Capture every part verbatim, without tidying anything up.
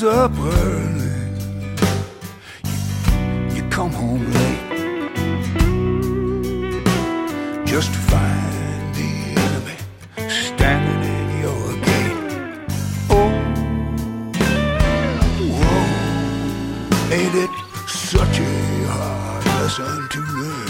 up early, you, you come home late, just to find the enemy standing in your gate. Oh, whoa, ain't it such a hard lesson to learn?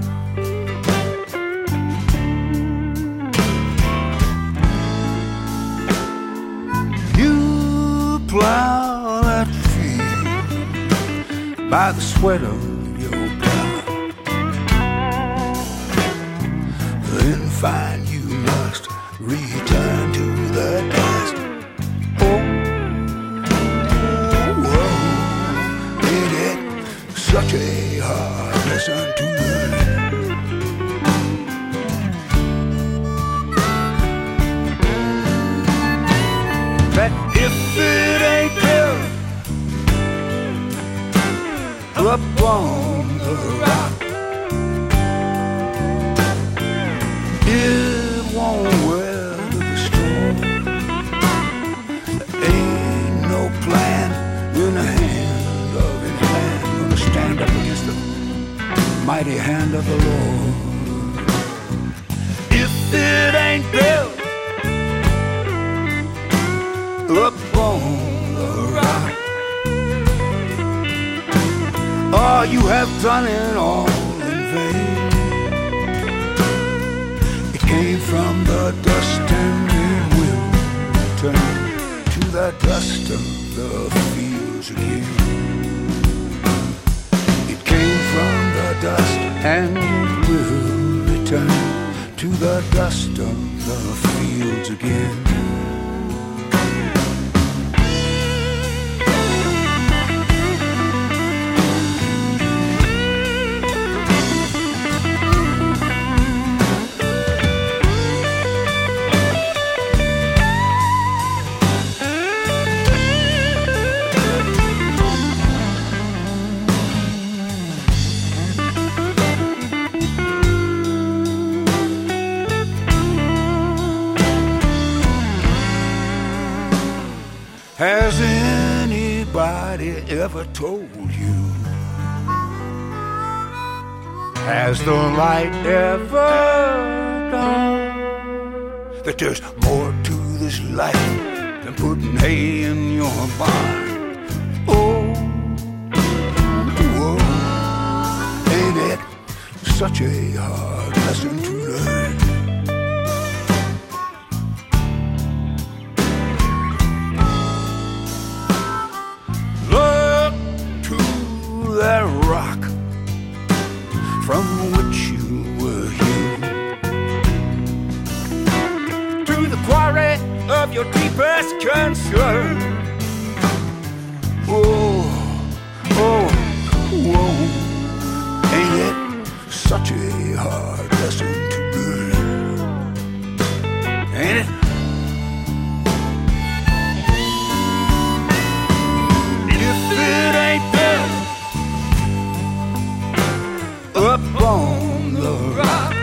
Plow that field by the sweat of your brow, then find you must return to the dust. Oh, whoa, ain't it such a hard lesson to learn? That if it ain't built up on the rock, it won't weather the storm. There ain't no plan in the hand of any man gonna stand up against the mighty hand of the Lord. If it ain't built up on the rock, oh, you have done it all in vain. It came from the dust and it will return to the dust of the fields again. It came from the dust and it will return to the dust of the fields again. Has anybody ever told you? Has the light ever dawned that there's more to this life than putting hay in your barn? Oh, whoa, ain't it such a hard lesson to learn? That rock from which you were hewn, to the quarry of your deepest concern. Oh, oh, whoa, ain't it such a hard lesson to learn? Ain't it? If it ain't built up on the rock,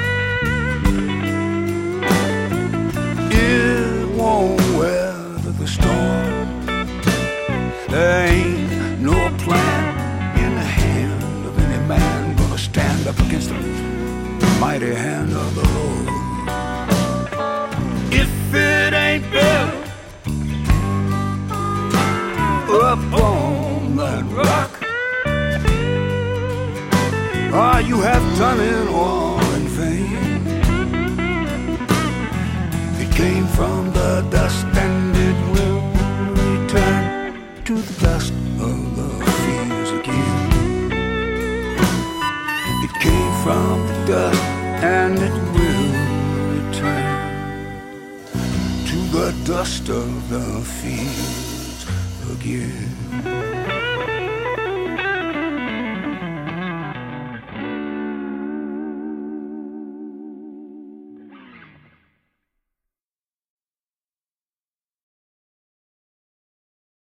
it won't weather the storm. There ain't no plan in the hand of any man gonna stand up against the mighty hand of the Lord. If it ain't built up on that rock, ah, you have done it all in vain. It came from the dust and it will return to the dust of the fields again. It came from the dust and it will return to the dust of the fields again.